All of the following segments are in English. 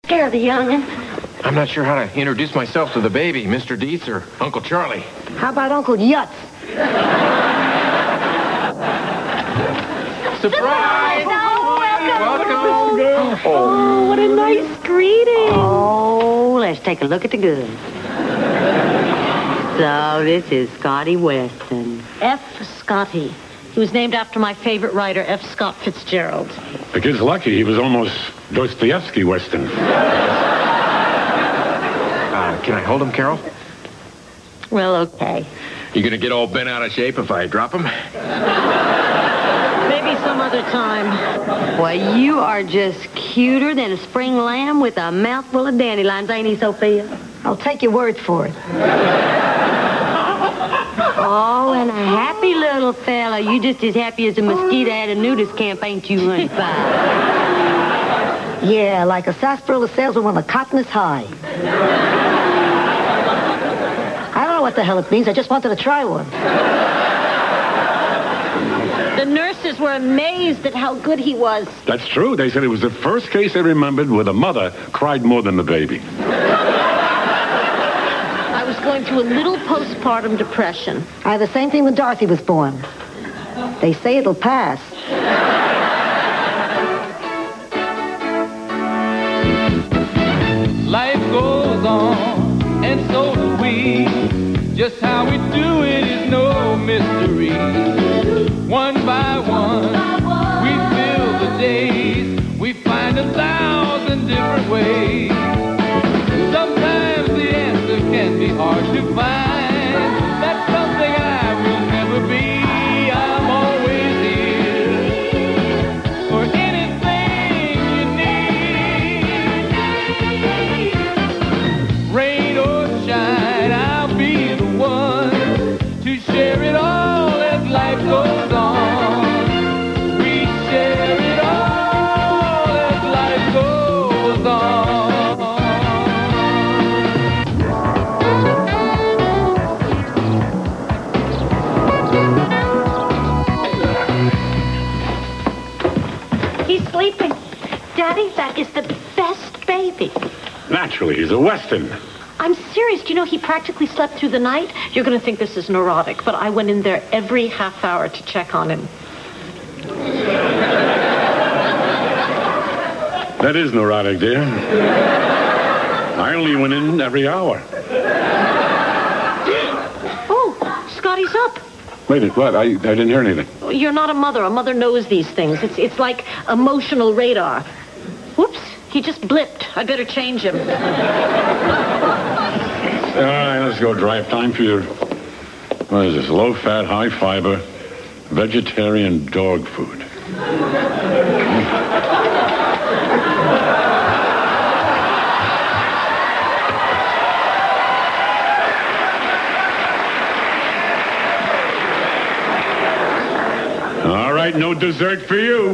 scare the young'un. I'm not sure how to introduce myself to the baby, Mr. Dietz or Uncle Charlie. How about Uncle Yutz? Surprise! Welcome! Oh, what a nice greeting. Oh, let's take a look at the goods. So, this is Scotty Weston. F. Scotty. He was named after my favorite writer, F. Scott Fitzgerald. The kid's lucky. He was almost Dostoevsky Weston. Can I hold him, Carol? Well, okay. You gonna get all bent out of shape if I drop him? Maybe some other time. Well, you are just cuter than a spring lamb with a mouthful of dandelions, ain't he, Sophia? I'll take your word for it. Oh, and a happy little fella. You just as happy as a mosquito at a nudist camp, ain't you, honey pie? Yeah, like a sarsaparilla salesman when the cotton is high. I don't know what the hell it means. I just wanted to try one. The nurses were amazed at how good he was. That's true. They said it was the first case they remembered where the mother cried more than the baby. I was going through a little postpartum depression. I had the same thing when Dorothy was born. They say it'll pass. Life goes on, and so do we. Just how we do it is no mystery. One by one, we fill the days. We find 1,000 different ways. Sometimes the answer can be hard to find. That's something I will never be. I'm always here for anything you need. Rain or shine, I'll be the one to share it all as life goes on. We share it all as life goes on. He's sleeping. Daddy, that is the best baby. Naturally, he's a Weston. I'm serious. Do you know he practically slept through the night? You're going to think this is neurotic, but I went in there every half hour to check on him. That is neurotic, dear. I only went in every hour. Oh, Scotty's up. Wait, what? I didn't hear anything. You're not a mother. A mother knows these things. It's like emotional radar. Whoops, he just blipped. I better change him. All right, let's go. Drive time for your... What is this? Low-fat, high-fiber, vegetarian dog food. All right, no dessert for you.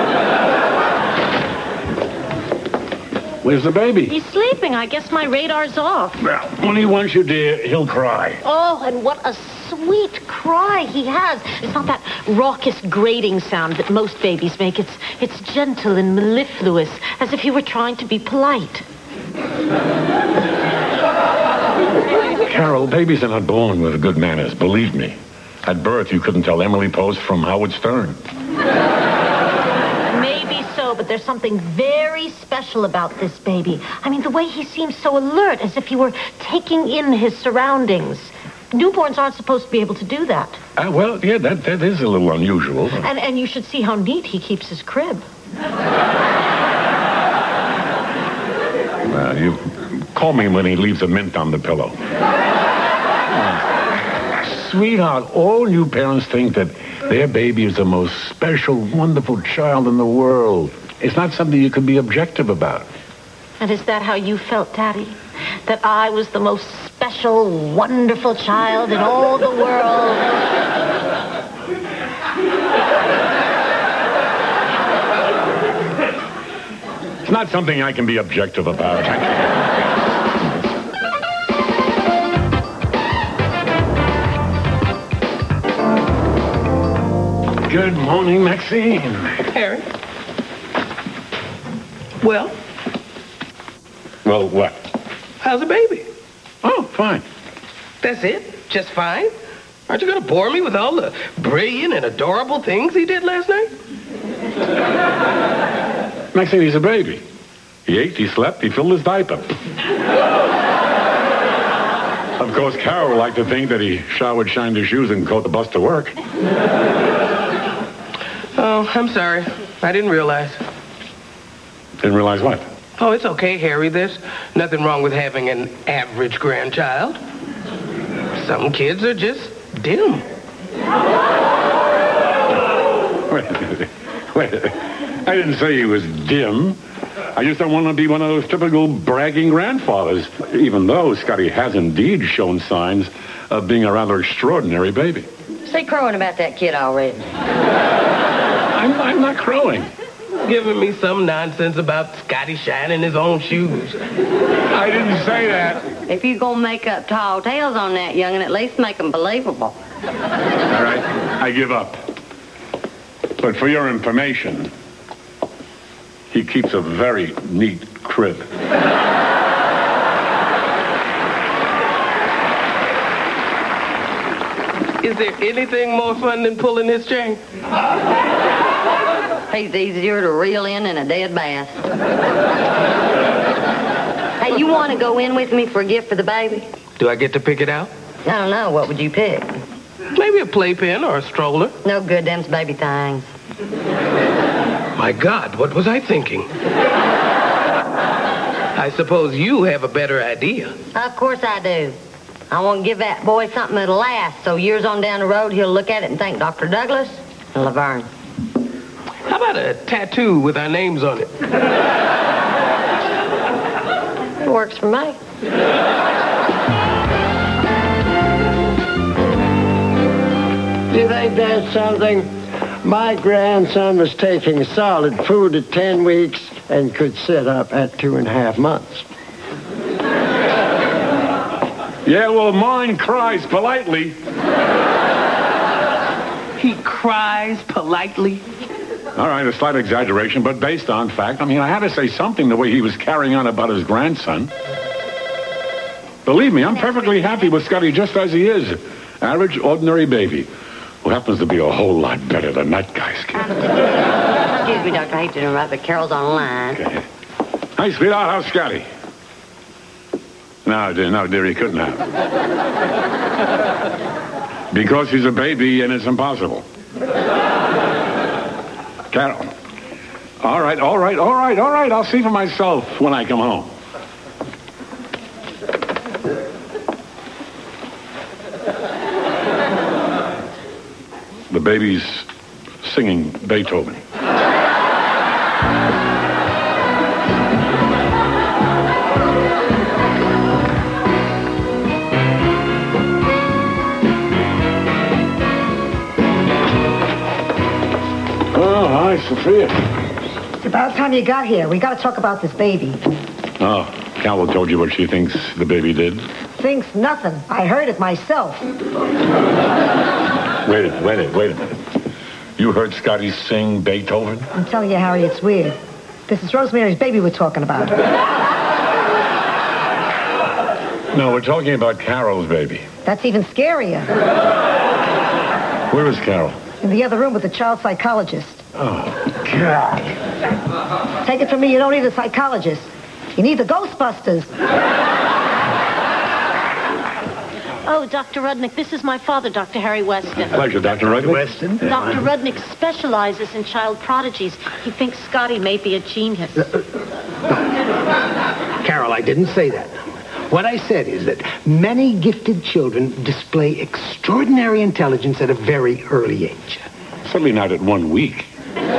Where's the baby? He's sleeping. I guess my radar's off. Well, when he wants you, dear, he'll cry. Oh, and what a sweet cry he has. It's not that raucous grating sound that most babies make. It's gentle and mellifluous, as if he were trying to be polite. Carol, babies are not born with good manners, believe me. At birth, you couldn't tell Emily Post from Howard Stern. Maybe so, but there's something very special about this baby. I mean, the way he seems so alert, as if he were taking in his surroundings. Newborns aren't supposed to be able to do that. Well, yeah, that is a little unusual. And you should see how neat he keeps his crib. Well, you call me when he leaves a mint on the pillow. Sweetheart, all new parents think that their baby is the most special, wonderful child in the world. It's not something you can be objective about. And is that how you felt, Daddy? That I was the most special, wonderful child in all the world? It's not something I can be objective about. Good morning, Maxine. Harry. Well, Well, what? How's the baby? Oh, fine. That's it? Just fine? Aren't you going to bore me with all the brilliant and adorable things he did last night? Next thing, he's a baby. He ate, he slept, he filled his diaper. Of course, Carol liked to think that he showered, shined his shoes, and caught the bus to work. Oh, I'm sorry. I didn't realize. Didn't realize what? Oh, it's okay, Harry. There's nothing wrong with having an average grandchild. Some kids are just dim. Wait. I didn't say he was dim. I just don't want to be one of those typical bragging grandfathers, even though Scotty has indeed shown signs of being a rather extraordinary baby. Say crowing about that kid already. I'm not crowing. Giving me some nonsense about Scotty shining his own shoes. I didn't say that. If you're going to make up tall tales on that young'un, at least make them believable. All right, I give up. But for your information, he keeps a very neat crib. Is there anything more fun than pulling his chain? He's easier to reel in than a dead bass. Hey, you want to go in with me for a gift for the baby? Do I get to pick it out? I don't know. What would you pick? Maybe a playpen or a stroller. No good, them's baby things. My God, what was I thinking? I suppose you have a better idea. Of course I do. I want to give that boy something that'll last, so years on down the road, he'll look at it and think Dr. Douglas and Laverne. How about a tattoo with our names on it? It works for me. You think that's something? My grandson was taking solid food at 10 weeks and could sit up at 2.5 months. Yeah, well, mine cries politely. He cries politely. All right, a slight exaggeration, but based on fact. I mean, I had to say something the way he was carrying on about his grandson. Believe me, I'm perfectly happy with Scotty just as he is. Average, ordinary baby who happens to be a whole lot better than that guy's kid. Excuse me, Doctor. I hate to interrupt, but Carol's on the line. Okay. Hi, sweetheart. How's Scotty? No, dear, he couldn't have. Because he's a baby and it's impossible. Carol. All right. I'll see for myself when I come home. The baby's singing Beethoven. Oh, hi, Sophia. It's about time you got here. We got to talk about this baby. Oh, Carol told you what she thinks the baby did? Thinks nothing. I heard it myself. Wait a minute. You heard Scotty sing Beethoven? I'm telling you, Harry, it's weird. This is Rosemary's baby we're talking about. No, we're talking about Carol's baby. That's even scarier. Where is Carol? In the other room with the child psychologist. Oh, God. Take it from me, you don't need a psychologist. You need the Ghostbusters. Oh, Dr. Rudnick, this is my father, Dr. Harry Weston. Pleasure, Dr. Rudnick. Weston. Dr. Rudnick specializes in child prodigies. He thinks Scotty may be a genius. Carol, I didn't say that. What I said is that many gifted children display extraordinary intelligence at a very early age. Certainly not at 1 week.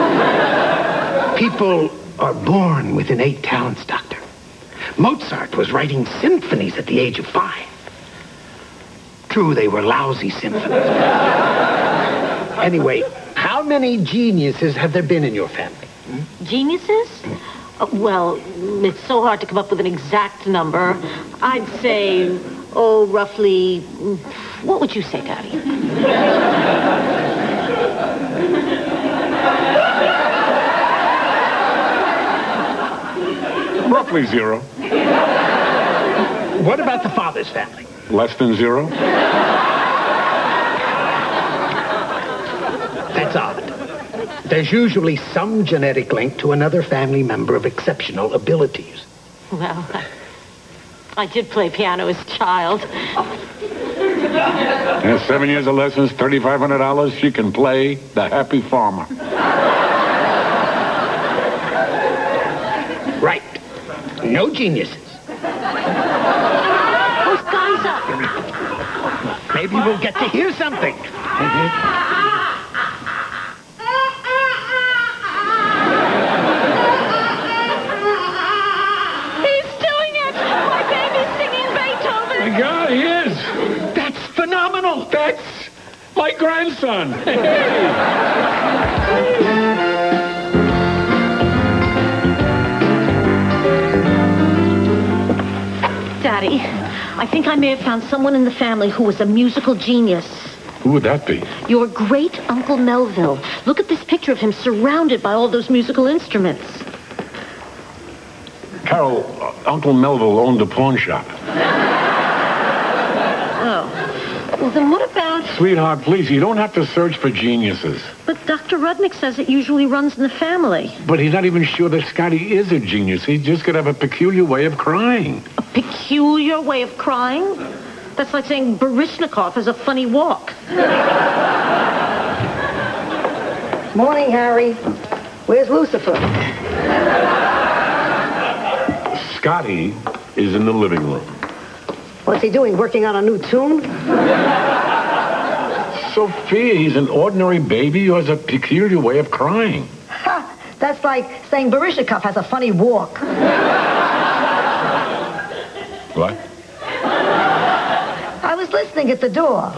People are born with innate talents, Doctor. Mozart was writing symphonies at the age of 5. True, they were lousy symphonies. Anyway, how many geniuses have there been in your family? Geniuses? Well, it's so hard to come up with an exact number. I'd say, roughly... What would you say, Daddy? Roughly 0. What about the father's family? Less than zero? That's odd. There's usually some genetic link to another family member of exceptional abilities. Well, I did play piano as a child. And 7 years of lessons, $3,500, she can play the Happy Farmer. Right. No geniuses. Those guys up. Maybe we'll get to hear something. He's doing it! My baby's singing Beethoven! My God, he is! That's phenomenal. That's my grandson! Daddy, I think I may have found someone in the family who was a musical genius. Who would that be? Your great Uncle Melville. Look at this picture of him surrounded by all those musical instruments. Carol, Uncle Melville owned a pawn shop. Oh. Well, then what about... Sweetheart, please, you don't have to search for geniuses. But Dr. Rudnick says it usually runs in the family. But he's not even sure that Scotty is a genius. He just could have a peculiar way of crying. A peculiar way of crying? That's like saying Baryshnikov has a funny walk. Morning, Harry. Where's Lucifer? Scotty is in the living room. What's he doing, working on a new tune? Sophia, he's an ordinary baby who has a peculiar way of crying. Ha! That's like saying Baryshnikov has a funny walk. What? I was listening at the door.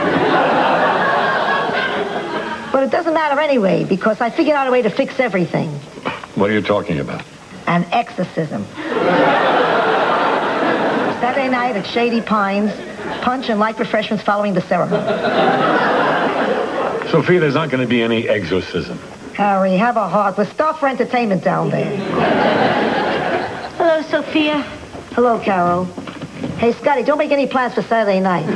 But it doesn't matter anyway, because I figured out a way to fix everything. What are you talking about? An exorcism. Saturday night at Shady Pines, punch and light refreshments following the ceremony. Sophia, there's not going to be any exorcism. Harry, have a heart. We're starved for entertainment down there. Hello, Sophia. Hello, Carol. Hey, Scotty, don't make any plans for Saturday night.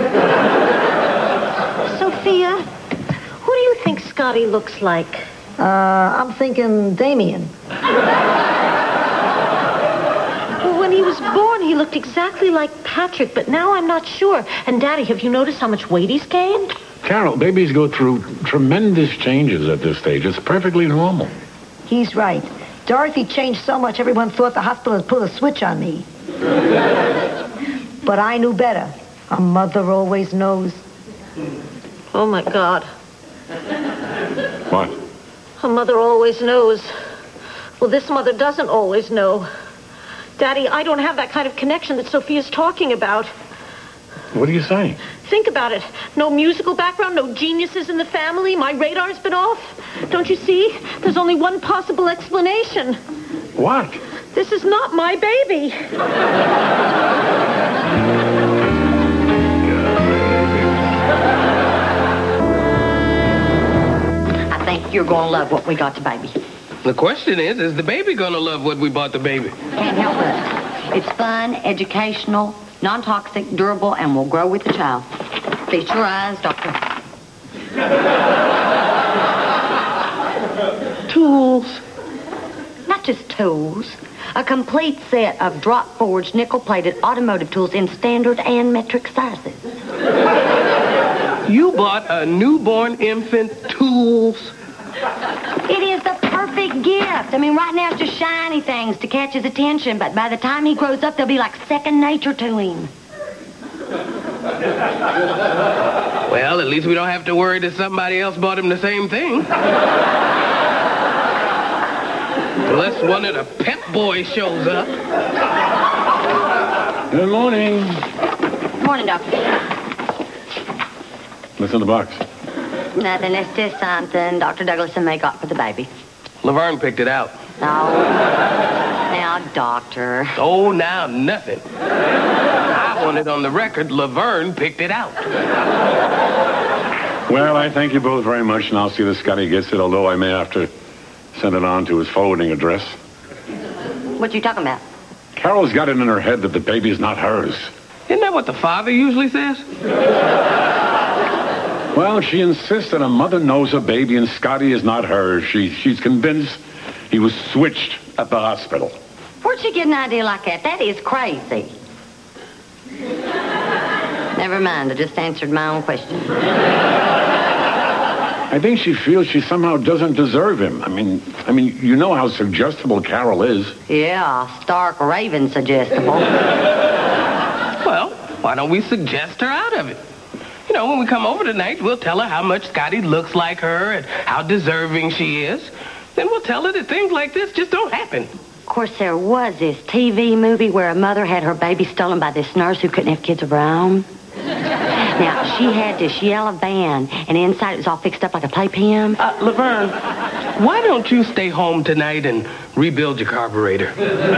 Sophia, who do you think Scotty looks like? I'm thinking Damien. Well, when he was born, he looked exactly like Patrick, but now I'm not sure. And, Daddy, have you noticed how much weight he's gained? Carol, babies go through tremendous changes at this stage. It's perfectly normal. He's right. Dorothy changed so much, everyone thought the hospital had put a switch on me. But I knew better. A mother always knows. Oh, my God. What? A mother always knows. Well, this mother doesn't always know. Daddy, I don't have that kind of connection that Sophia's talking about. What are you saying? Think about it. No musical background, no geniuses in the family. My radar's been off. Don't you see? There's only one possible explanation. What? This is not my baby. I think you're going to love what we got the baby. The question is the baby gonna love what we bought the baby? Can't help it. It's fun, educational, non-toxic, durable, and will grow with the child. Feast your eyes, Doctor. Tools. Not just tools. A complete set of drop-forged, nickel-plated automotive tools in standard and metric sizes. You bought a newborn infant tools? It is the perfect gift. I mean, right now it's just shiny things to catch his attention, but by the time he grows up, they'll be like second nature to him. Well, at least we don't have to worry that somebody else bought him the same thing. Unless one of the Pep Boys shows up. Good morning. Good morning, Doctor. What's in the box? Nothing. It's just something Dr. Douglas and May got for the baby. Laverne picked it out. Now, Doctor. Oh, now nothing. I want it on the record. Laverne picked it out. Well, I thank you both very much, and I'll see that Scotty gets it, although I may have to send it on to his forwarding address. What you talking about? Carol's got it in her head that the baby's not hers. Isn't that what the father usually says? Well, she insists that her mother knows her baby and Scotty is not hers. She's convinced he was switched at the hospital. Where'd you get an idea like that? That is crazy. Never mind, I just answered my own question. I think she feels she somehow doesn't deserve him. I mean, you know how suggestible Carol is. Yeah, stark raving suggestible. Well, why don't we suggest her out of it? You know, when we come over tonight, we'll tell her how much Scotty looks like her and how deserving she is. Then we'll tell her that things like this just don't happen. Of course, there was this TV movie where a mother had her baby stolen by this nurse who couldn't have kids of her own. Now, she had this yellow van, and inside it was all fixed up like a playpen. Laverne, why don't you stay home tonight and rebuild your carburetor?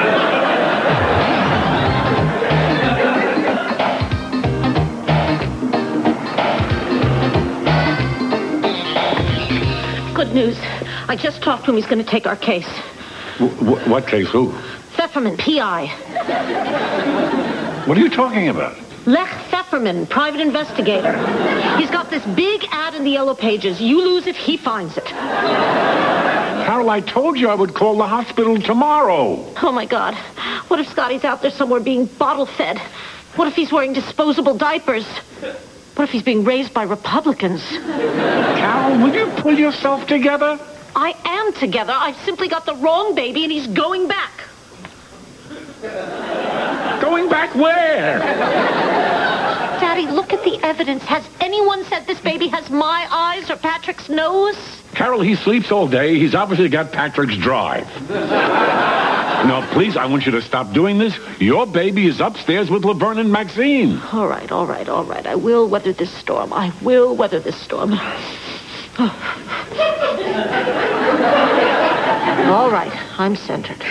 Good news. I just talked to him. He's going to take our case. What case? Who? Pfefferman, P.I. What are you talking about? Lech Pfefferman, private investigator. He's got this big ad in the Yellow Pages. You lose it, he finds it. Carol, I told you I would call the hospital tomorrow. Oh, my God. What if Scotty's out there somewhere being bottle-fed? What if he's wearing disposable diapers? What if he's being raised by Republicans? Carol, will you pull yourself together? I am together. I've simply got the wrong baby, and he's going back. Going back where? Daddy, look at the evidence. Has anyone said this baby has my eyes or Patrick's nose? Carol, he sleeps all day. He's obviously got Patrick's drive. No, please, I want you to stop doing this. Your baby is upstairs with Laverne and Maxine. All right. I will weather this storm. I will weather this storm. All right, I'm centered.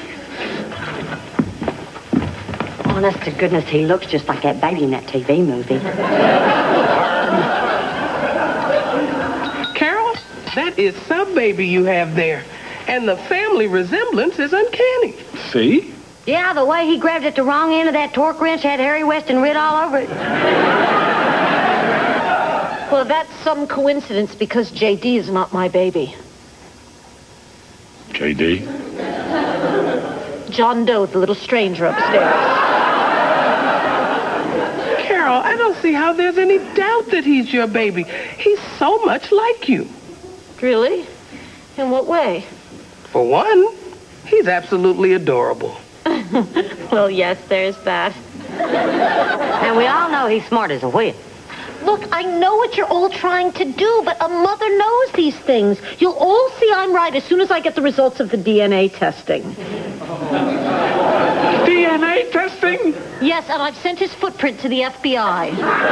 Honest to goodness, he looks just like that baby in that TV movie. Carol, that is some baby you have there. And the family resemblance is uncanny. See? Yeah, the way he grabbed at the wrong end of that torque wrench had Harry Weston writ all over it. Well, that's some coincidence because J.D. is not my baby. J.D.? John Doe, the little stranger upstairs. Carol, I don't see how there's any doubt that he's your baby. He's so much like you. Really? In what way? For one, he's absolutely adorable. Well, yes, there's that. And we all know he's smart as a whip. Look, I know what you're all trying to do, but a mother knows these things. You'll all see I'm right as soon as I get the results of the DNA testing. DNA testing? Yes, and I've sent his footprint to the FBI.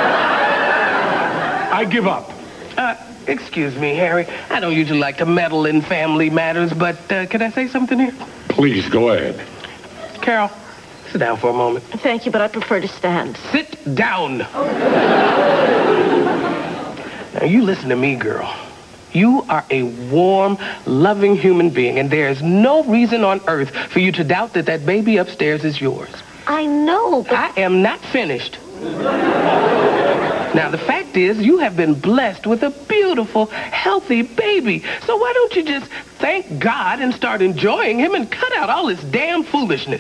I give up. Excuse me, Harry. I don't usually like to meddle in family matters, but can I say something here? Please, go ahead. Carol, sit down for a moment. Thank you, but I prefer to stand. Sit down. Now, you listen to me, girl. You are a warm, loving human being, and there is no reason on earth for you to doubt that that baby upstairs is yours. I know, but... I am not finished. Now, the fact is, you have been blessed with a beautiful, healthy baby. So why don't you just thank God and start enjoying him and cut out all this damn foolishness?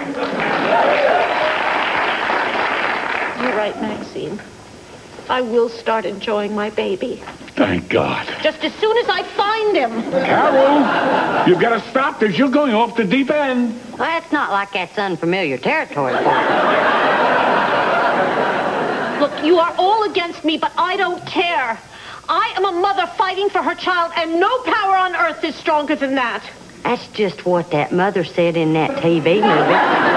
You're right, Maxine. I will start enjoying my baby. Thank God. Just as soon as I find him. Carol, you've got to stop this. You're going off the deep end. Well, that's not like that's unfamiliar territory for you. Look, you are all against me, but I don't care. I am a mother fighting for her child, and no power on earth is stronger than that. That's just what that mother said in that TV movie.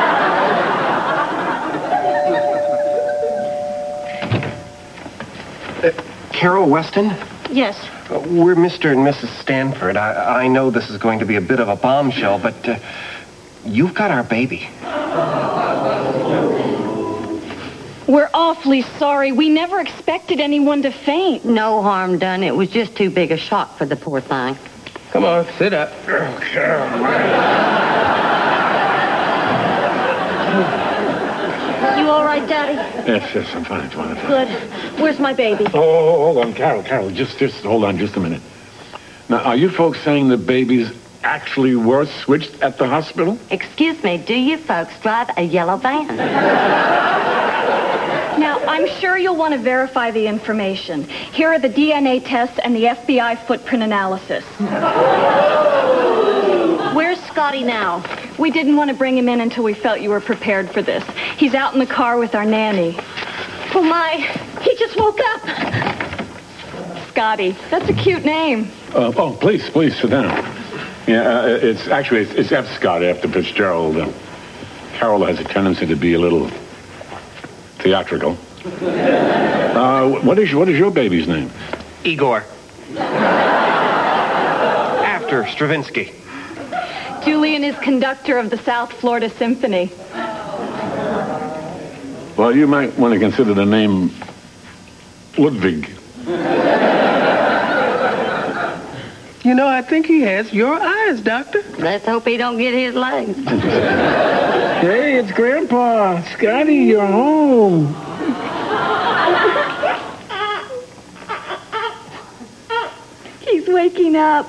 Carol Weston? Yes. We're Mr. and Mrs. Stanford. I know this is going to be a bit of a bombshell, but you've got our baby. We're awfully sorry. We never expected anyone to faint. No harm done. It was just too big a shock for the poor thing. Come on, sit up. You all right? right, Daddy? Yes, I'm fine. Good. Where's my baby? Oh, hold on, Carol. Just hold on just a minute. Now, are you folks saying the babies actually were switched at the hospital? Excuse me, do you folks drive a yellow van? Now, I'm sure you'll want to verify the information. Here are the DNA tests and the FBI footprint analysis. Where's Scotty now? We didn't want to bring him in until we felt you were prepared for this. He's out in the car with our nanny. Oh, my. He just woke up. Scotty. That's a cute name. Please sit down. Yeah, it's F. Scott after Fitzgerald. Carol has a tendency to be a little theatrical. What is your baby's name? Igor. After Stravinsky. Julian is conductor of the South Florida Symphony. Well, you might want to consider the name Ludwig. You know, I think he has your eyes, Doctor. Let's hope he don't get his legs. Hey, it's Grandpa. Scotty, you're home. He's waking up.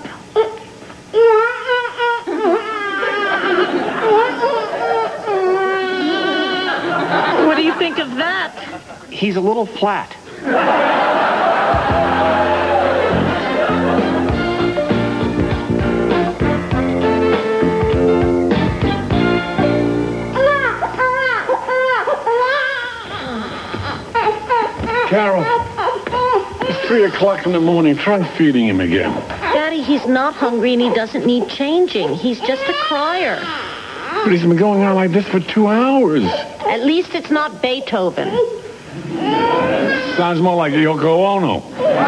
What do you think of that? He's a little flat. Carol, it's 3 o'clock in the morning. Try feeding him again. Daddy, he's not hungry and he doesn't need changing. He's just a crier. But he's been going on like this for 2 hours. At least it's not Beethoven. Sounds more like Yoko Ono.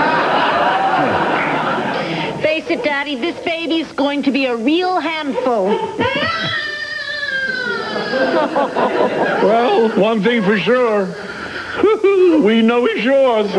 Face it, Daddy, this baby's going to be a real handful. Well, one thing for sure. We know he's yours.